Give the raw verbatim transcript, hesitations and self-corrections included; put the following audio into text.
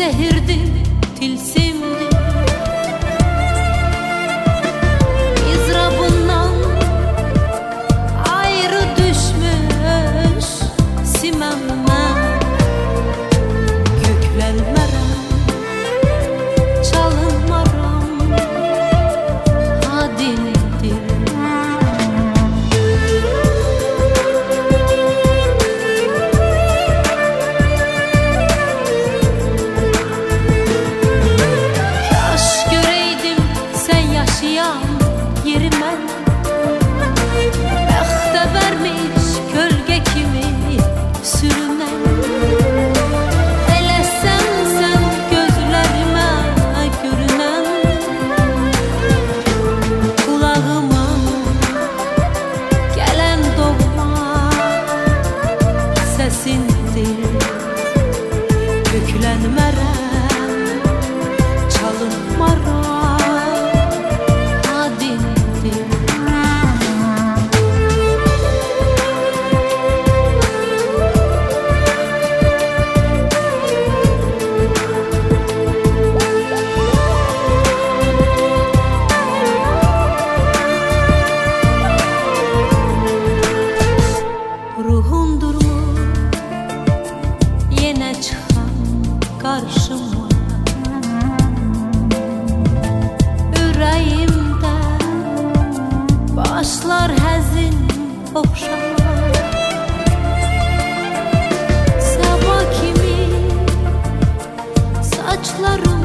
Zehirdi, tilsimdi, izrabından ayrı düşmüş simemden. Köklenmerem, çalınmaram, adildir. Kaş göreydim sen yaşayan yerime, bəxtə vermiş gölge kimi sürünen. Elə sən sən gözlərimə görünən, kulağıma gələn doğma səsindir. Köklənmərəm, çalınmaram, adildir. Ruhundurmu yenə çıxan qarşıma, ürəyimdə başlar həzin oxşama. Sabah kimi saçlarım